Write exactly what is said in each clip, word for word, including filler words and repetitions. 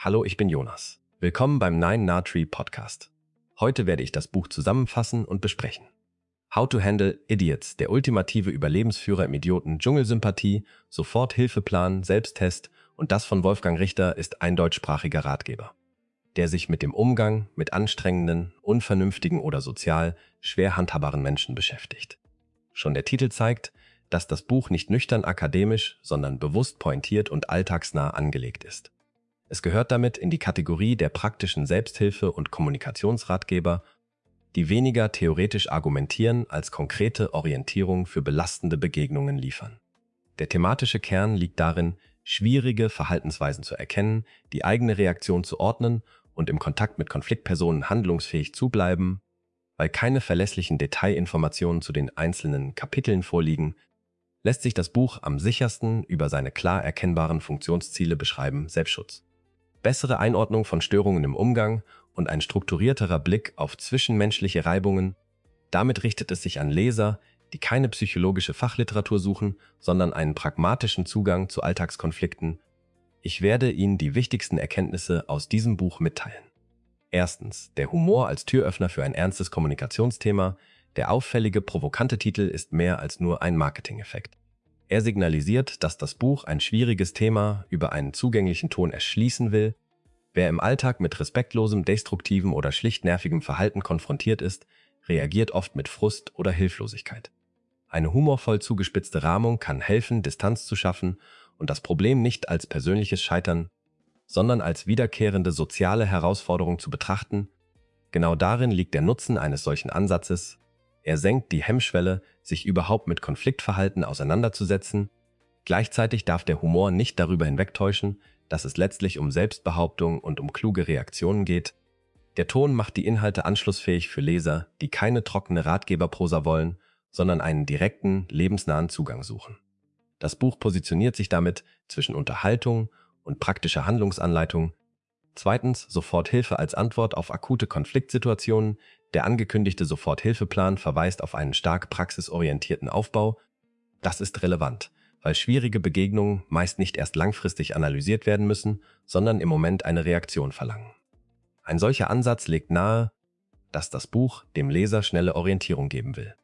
Hallo, ich bin Jonas. Willkommen beim Nine Nah Tree Podcast. Heute werde ich das Buch zusammenfassen und besprechen. How to Handle Idiots, der ultimative Überlebensführer im Idioten, Dschungelsympathie, Soforthilfeplan, Selbsttest und das von Wolfgang Richter ist ein deutschsprachiger Ratgeber, der sich mit dem Umgang mit anstrengenden, unvernünftigen oder sozial schwer handhabbaren Menschen beschäftigt. Schon der Titel zeigt, dass das Buch nicht nüchtern akademisch, sondern bewusst pointiert und alltagsnah angelegt ist. Es gehört damit in die Kategorie der praktischen Selbsthilfe- und Kommunikationsratgeber, die weniger theoretisch argumentieren als konkrete Orientierung für belastende Begegnungen liefern. Der thematische Kern liegt darin, schwierige Verhaltensweisen zu erkennen, die eigene Reaktion zu ordnen und im Kontakt mit Konfliktpersonen handlungsfähig zu bleiben. Weil keine verlässlichen Detailinformationen zu den einzelnen Kapiteln vorliegen, lässt sich das Buch am sichersten über seine klar erkennbaren Funktionsziele beschreiben: Selbstschutz, bessere Einordnung von Störungen im Umgang und ein strukturierterer Blick auf zwischenmenschliche Reibungen. Damit richtet es sich an Leser, die keine psychologische Fachliteratur suchen, sondern einen pragmatischen Zugang zu Alltagskonflikten. Ich werde Ihnen die wichtigsten Erkenntnisse aus diesem Buch mitteilen. Erstens, der Humor als Türöffner für ein ernstes Kommunikationsthema. Der auffällige, provokante Titel ist mehr als nur ein Marketingeffekt. Er signalisiert, dass das Buch ein schwieriges Thema über einen zugänglichen Ton erschließen will. Wer im Alltag mit respektlosem, destruktivem oder schlicht nervigem Verhalten konfrontiert ist, reagiert oft mit Frust oder Hilflosigkeit. Eine humorvoll zugespitzte Rahmung kann helfen, Distanz zu schaffen und das Problem nicht als persönliches Scheitern, sondern als wiederkehrende soziale Herausforderung zu betrachten. Genau darin liegt der Nutzen eines solchen Ansatzes. Er senkt die Hemmschwelle, sich überhaupt mit Konfliktverhalten auseinanderzusetzen. Gleichzeitig darf der Humor nicht darüber hinwegtäuschen, dass es letztlich um Selbstbehauptung und um kluge Reaktionen geht. Der Ton macht die Inhalte anschlussfähig für Leser, die keine trockene Ratgeberprosa wollen, sondern einen direkten, lebensnahen Zugang suchen. Das Buch positioniert sich damit zwischen Unterhaltung und praktischer Handlungsanleitung. Zweitens, Soforthilfe als Antwort auf akute Konfliktsituationen. Der angekündigte Soforthilfeplan verweist auf einen stark praxisorientierten Aufbau. Das ist relevant, weil schwierige Begegnungen meist nicht erst langfristig analysiert werden müssen, sondern im Moment eine Reaktion verlangen. Ein solcher Ansatz legt nahe, dass das Buch dem Leser schnelle Orientierung geben will.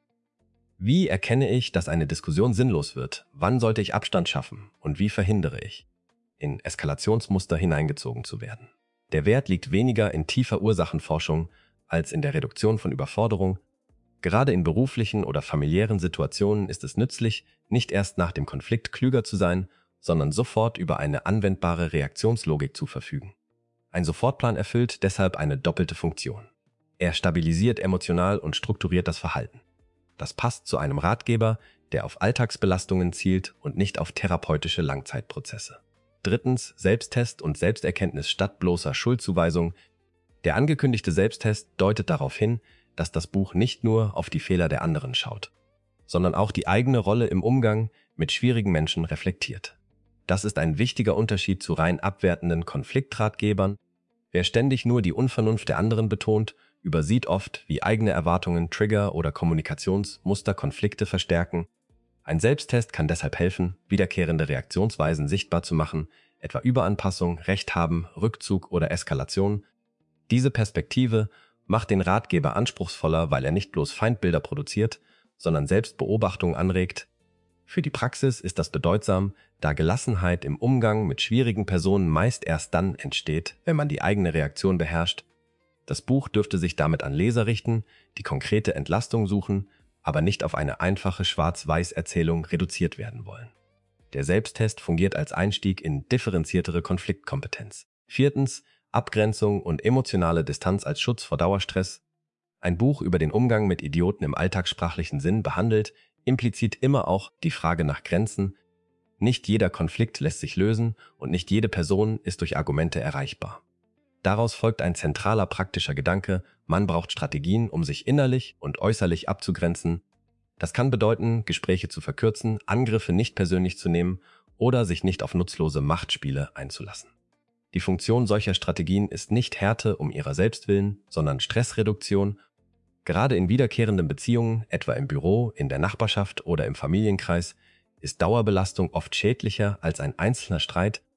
Wie erkenne ich, dass eine Diskussion sinnlos wird? Wann sollte ich Abstand schaffen? Und wie verhindere ich, in Eskalationsmuster hineingezogen zu werden? Der Wert liegt weniger in tiefer Ursachenforschung als in der Reduktion von Überforderung. Gerade in beruflichen oder familiären Situationen ist es nützlich, nicht erst nach dem Konflikt klüger zu sein, sondern sofort über eine anwendbare Reaktionslogik zu verfügen. Ein Sofortplan erfüllt deshalb eine doppelte Funktion. Er stabilisiert emotional und strukturiert das Verhalten. Das passt zu einem Ratgeber, der auf Alltagsbelastungen zielt und nicht auf therapeutische Langzeitprozesse. Drittens, Selbsttest und Selbsterkenntnis statt bloßer Schuldzuweisung. Der angekündigte Selbsttest deutet darauf hin, dass das Buch nicht nur auf die Fehler der anderen schaut, sondern auch die eigene Rolle im Umgang mit schwierigen Menschen reflektiert. Das ist ein wichtiger Unterschied zu rein abwertenden Konfliktratgebern. Wer ständig nur die Unvernunft der anderen betont, übersieht oft, wie eigene Erwartungen, Trigger oder Kommunikationsmuster Konflikte verstärken. Ein Selbsttest kann deshalb helfen, wiederkehrende Reaktionsweisen sichtbar zu machen, etwa Überanpassung, Recht haben, Rückzug oder Eskalation. Diese Perspektive macht den Ratgeber anspruchsvoller, weil er nicht bloß Feindbilder produziert, sondern Selbstbeobachtung anregt. Für die Praxis ist das bedeutsam, da Gelassenheit im Umgang mit schwierigen Personen meist erst dann entsteht, wenn man die eigene Reaktion beherrscht. Das Buch dürfte sich damit an Leser richten, die konkrete Entlastung suchen, aber nicht auf eine einfache Schwarz-Weiß-Erzählung reduziert werden wollen. Der Selbsttest fungiert als Einstieg in differenziertere Konfliktkompetenz. Viertens, Abgrenzung und emotionale Distanz als Schutz vor Dauerstress. Ein Buch über den Umgang mit Idioten im alltagssprachlichen Sinn behandelt implizit immer auch die Frage nach Grenzen. Nicht jeder Konflikt lässt sich lösen und nicht jede Person ist durch Argumente erreichbar. Daraus folgt ein zentraler praktischer Gedanke: Man braucht Strategien, um sich innerlich und äußerlich abzugrenzen. Das kann bedeuten, Gespräche zu verkürzen, Angriffe nicht persönlich zu nehmen oder sich nicht auf nutzlose Machtspiele einzulassen. Die Funktion solcher Strategien ist nicht Härte um ihrer selbst willen, sondern Stressreduktion. Gerade in wiederkehrenden Beziehungen, etwa im Büro, in der Nachbarschaft oder im Familienkreis, ist Dauerbelastung oft schädlicher als ein einzelner Streit.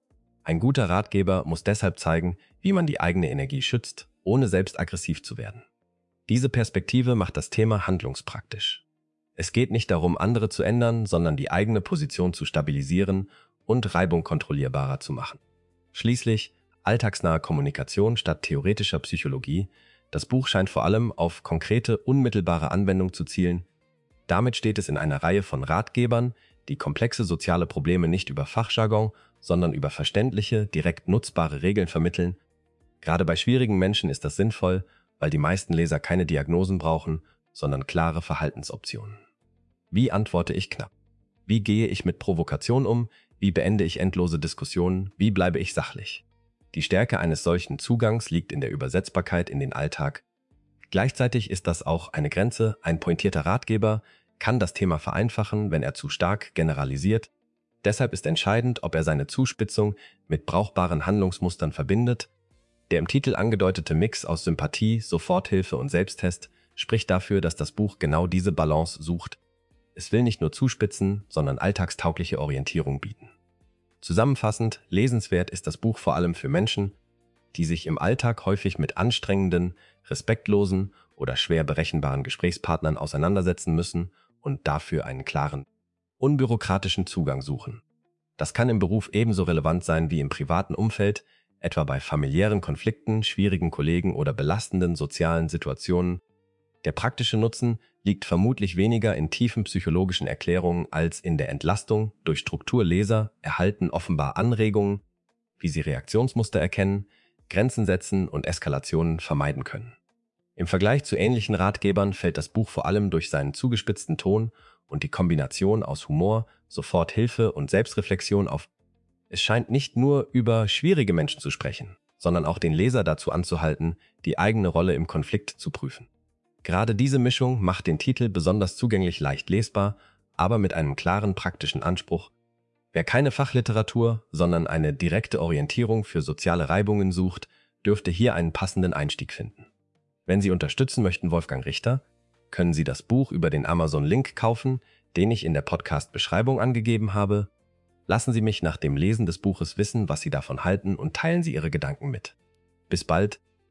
Ein guter Ratgeber muss deshalb zeigen, wie man die eigene Energie schützt, ohne selbst aggressiv zu werden. Diese Perspektive macht das Thema handlungspraktisch. Es geht nicht darum, andere zu ändern, sondern die eigene Position zu stabilisieren und Reibung kontrollierbarer zu machen. Schließlich alltagsnahe Kommunikation statt theoretischer Psychologie. Das Buch scheint vor allem auf konkrete, unmittelbare Anwendung zu zielen. Damit steht es in einer Reihe von Ratgebern, die komplexe soziale Probleme nicht über Fachjargon, sondern über verständliche, direkt nutzbare Regeln vermitteln. Gerade bei schwierigen Menschen ist das sinnvoll, weil die meisten Leser keine Diagnosen brauchen, sondern klare Verhaltensoptionen. Wie antworte ich knapp? Wie gehe ich mit Provokation um? Wie beende ich endlose Diskussionen? Wie bleibe ich sachlich? Die Stärke eines solchen Zugangs liegt in der Übersetzbarkeit in den Alltag. Gleichzeitig ist das auch eine Grenze. Ein pointierter Ratgeber kann das Thema vereinfachen, wenn er zu stark generalisiert. Deshalb ist entscheidend, ob er seine Zuspitzung mit brauchbaren Handlungsmustern verbindet. Der im Titel angedeutete Mix aus Sympathie, Soforthilfe und Selbsttest spricht dafür, dass das Buch genau diese Balance sucht. Es will nicht nur zuspitzen, sondern alltagstaugliche Orientierung bieten. Zusammenfassend, lesenswert ist das Buch vor allem für Menschen, die sich im Alltag häufig mit anstrengenden, respektlosen oder schwer berechenbaren Gesprächspartnern auseinandersetzen müssen und dafür einen klaren, unbürokratischen Zugang suchen. Das kann im Beruf ebenso relevant sein wie im privaten Umfeld, etwa bei familiären Konflikten, schwierigen Kollegen oder belastenden sozialen Situationen. Der praktische Nutzen liegt vermutlich weniger in tiefen psychologischen Erklärungen als in der Entlastung. Durch Struktur Leser erhalten offenbar Anregungen, wie sie Reaktionsmuster erkennen, Grenzen setzen und Eskalationen vermeiden können. Im Vergleich zu ähnlichen Ratgebern fällt das Buch vor allem durch seinen zugespitzten Ton und die Kombination aus Humor, Soforthilfe und Selbstreflexion auf. Es scheint nicht nur über schwierige Menschen zu sprechen, sondern auch den Leser dazu anzuhalten, die eigene Rolle im Konflikt zu prüfen. Gerade diese Mischung macht den Titel besonders zugänglich leicht lesbar, aber mit einem klaren praktischen Anspruch. Wer keine Fachliteratur, sondern eine direkte Orientierung für soziale Reibungen sucht, dürfte hier einen passenden Einstieg finden. Wenn Sie unterstützen möchten Wolfgang Richter, können Sie das Buch über den Amazon-Link kaufen, den ich in der Podcast-Beschreibung angegeben habe. Lassen Sie mich nach dem Lesen des Buches wissen, was Sie davon halten und teilen Sie Ihre Gedanken mit. Bis bald!